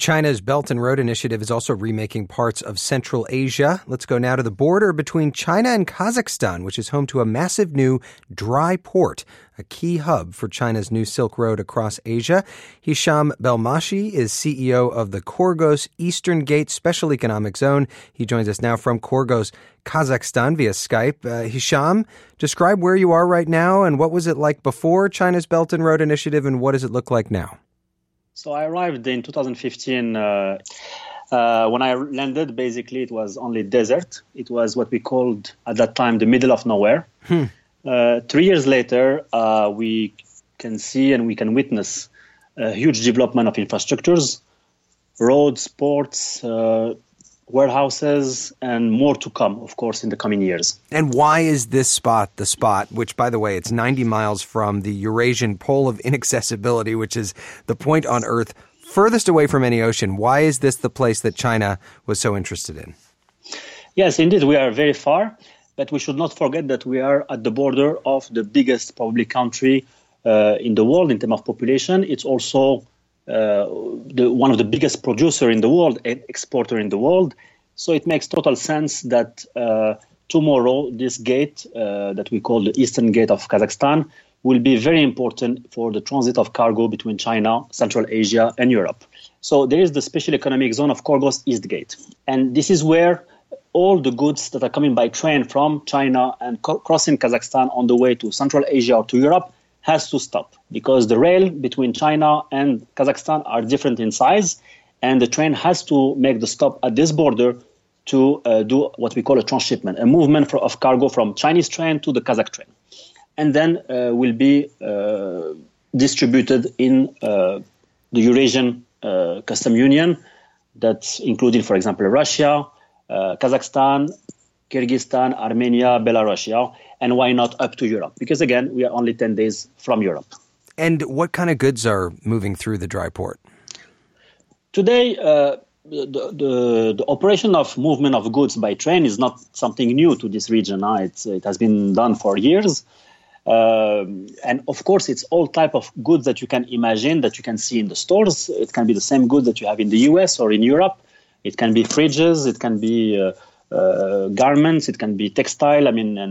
China's Belt and Road Initiative is also remaking parts of Central Asia. Let's go now to the border between China and Kazakhstan, which is home to a massive new dry port, a key hub for China's new Silk Road across Asia. Hisham Belmashi is CEO of the Khorgos Eastern Gate Special Economic Zone. He joins us now from Khorgos, Kazakhstan via Skype. Hisham, describe where you are right now and what was it like before China's Belt and Road Initiative and what does it look like now? So I arrived in 2015. When I landed, basically, it was only desert. It was what we called at that time the middle of nowhere. 3 years later, we can see and we can witness a huge development of infrastructures, roads, ports, warehouses, and more to come, of course, in the coming years. And why is this spot the spot, which, by the way, it's 90 miles from the Eurasian Pole of Inaccessibility, which is the point on Earth furthest away from any ocean? Why is this the place that China was so interested in? Yes, indeed, we are very far, but we should not forget that we are at the border of the biggest, probably, country in the world in terms of population. It's also one of the biggest producer in the world and exporter in the world. So it makes total sense that tomorrow this gate that we call the Eastern Gate of Kazakhstan will be very important for the transit of cargo between China, Central Asia, and Europe. So there is the Special Economic Zone of Khorgos East Gate. And this is where all the goods that are coming by train from China and crossing Kazakhstan on the way to Central Asia or to Europe has to stop because the rail between China and Kazakhstan are different in size, and the train has to make the stop at this border to do what we call a transshipment, a movement of cargo from Chinese train to the Kazakh train, and then will be distributed in the Eurasian Custom Union that's including, for example, Russia, Kazakhstan, Kyrgyzstan, Armenia, Belarus, and why not up to Europe? Because again, we are only 10 days from Europe. And what kind of goods are moving through the dry port? Today, the operation of movement of goods by train is not something new to this region. It has been done for years. And of course, it's all type of goods that you can imagine, that you can see in the stores. It can be the same goods that you have in the US or in Europe. It can be fridges, it can be garments, it can be textile,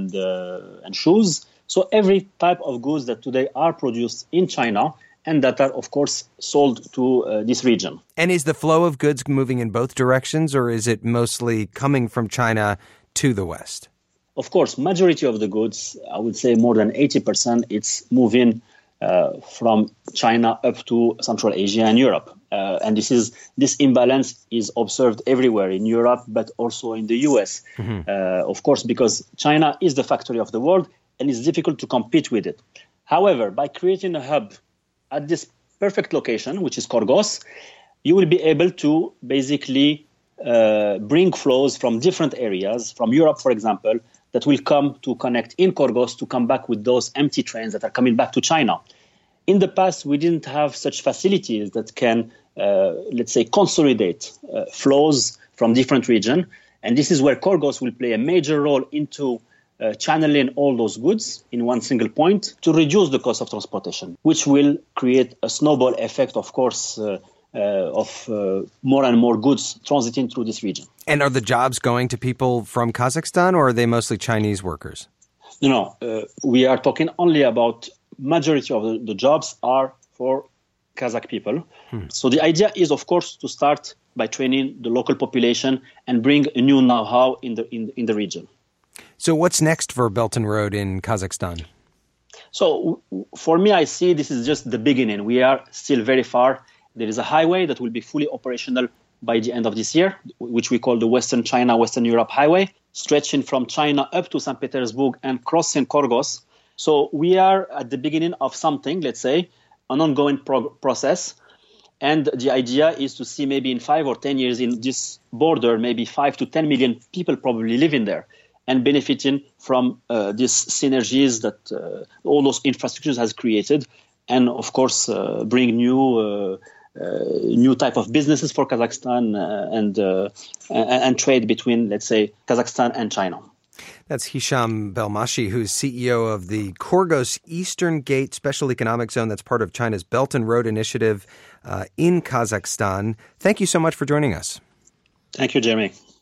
and shoes. So every type of goods that today are produced in China and that are, of course, sold to this region. And is the flow of goods moving in both directions, or is it mostly coming from China to the West? Of course, majority of the goods, I would say more than 80%, it's moving from China up to Central Asia and Europe. And this imbalance is observed everywhere in Europe, but also in the US, of course, because China is the factory of the world and it's difficult to compete with it. However, by creating a hub at this perfect location, which is Khorgos, you will be able to basically bring flows from different areas, from Europe, for example, that will come to connect in Khorgos to come back with those empty trains that are coming back to China. In the past, we didn't have such facilities that can, let's say, consolidate flows from different regions. And this is where Khorgos will play a major role into channeling all those goods in one single point to reduce the cost of transportation, which will create a snowball effect, of course, of more and more goods transiting through this region. And are the jobs going to people from Kazakhstan, or are they mostly Chinese workers? No, we are talking only about majority of the jobs are for Kazakh people. So the idea is, of course, to start by training the local population and bring a new know-how in the region. So what's next for Belt and Road in Kazakhstan? So for me, I see this is just the beginning. We are still very far. There is a highway that will be fully operational by the end of this year, which we call the Western China, Western Europe Highway, stretching from China up to St. Petersburg and crossing Khorgos. So we are at the beginning of something, let's say, an ongoing process. And the idea is to see maybe in 5 or 10 years in this border, maybe 5 to 10 million people probably living there and benefiting from these synergies that all those infrastructures has created. And of course, bring new type of businesses for Kazakhstan and trade between, let's say, Kazakhstan and China. That's Hicham Belmashi, who's CEO of the Khorgos Eastern Gate Special Economic Zone that's part of China's Belt and Road Initiative in Kazakhstan. Thank you so much for joining us. Thank you, Jeremy.